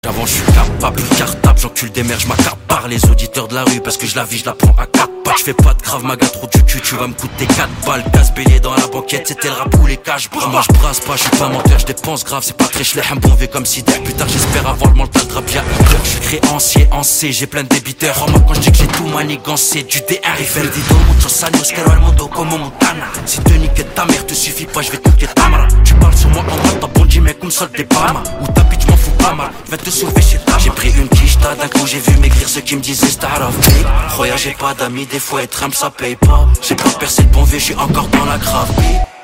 Avant je suis capable, cartable, j'encule des mères, j'maccapare les auditeurs de la rue parce que je la vis, je la prends à 4 pattes. Je fais pas de grave maga, trop du cul, tu vas me coûter 4 balles. Casse bélier dans la banquette, c'était le rap ou les cash bras. Moi je brasse pas, je suis pas menteur, je dépense grave, c'est pas très chlé, un bon V comme si dès plus tard j'espère avoir le mental de rap, y'a je suis créancier en C, j'ai plein de débiteurs. Oh moi quand je dis que j'ai tout manigancé, du D1 Eiffel Dido, muchos años, quiero el mundo como Montana. Si te niquer ta mère te suffit pas, je vais te niquer ta mère. Tu parles sur moi en mode t'as bondi mais comme ça t'es pas mal. Ou ta bitch m'en fous pas mal, je vais te sauver chez ta. J'ai pris une quicheta, d'un coup j'ai vu maigrir ceux qui me disaient star of me. Croyez j'ai pas d'amis, des fois être humble ça paye pas. J'ai pas percé le bon V, je suis encore dans la grave.